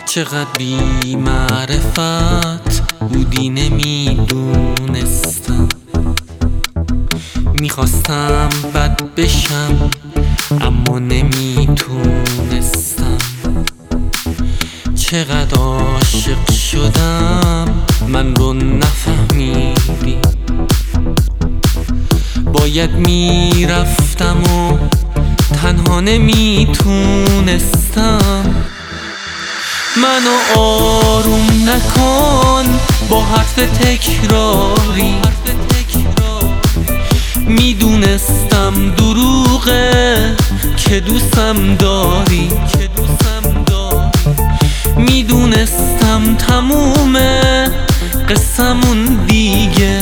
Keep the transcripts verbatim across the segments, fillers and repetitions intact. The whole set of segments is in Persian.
چقدر بی معرفت بودی نمیدونستم، میخواستم بد بشم اما نمیتونستم. چقدر عاشق شدم من رو نفهمیدی، باید میرفتم و تنها نمیتونستم. منو آروم نکن با حرف تکراری، میدونستم دروغه که دوستم داری، میدونستم تمومه قصمون دیگه،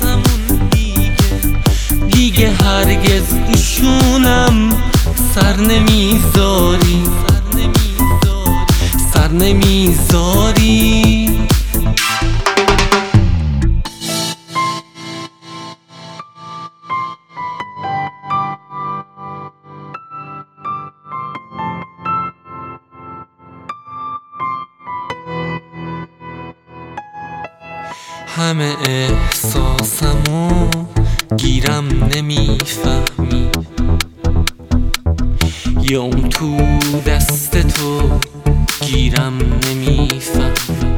دیگه هرگز ایشونم سر نمیذاری، سر نمیذاری. همه احساسمو گیرم نمیفهمی، یا اون تو دست تو گیرم نمیفهمی.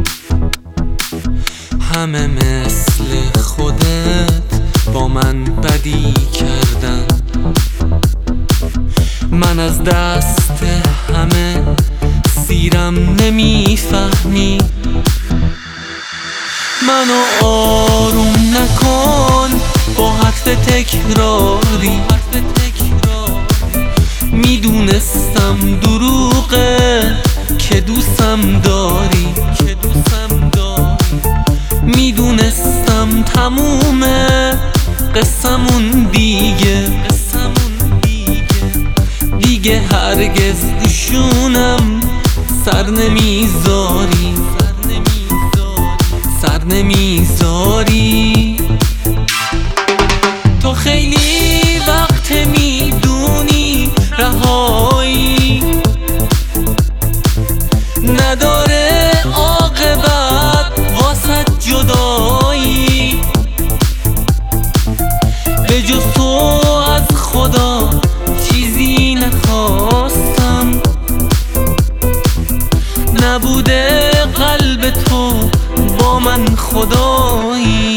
همه مثل خودت با من بدی کردن، من از دست همه سیرم نمیفهمی. منو آروم نکن با حرف تکراری، میدونستم دروغه که دوستم داری، میدونستم تمومه قصمون دیگه، دیگه هرگز ایشونم سر نمیذاری، سر نمیذاری. تو خیلی وقت میدونی رهایی نداره عاقبت واسه جدایی، به جز تو از خدا چیزی نخواستم، نبوده قلب تو با من خدایی.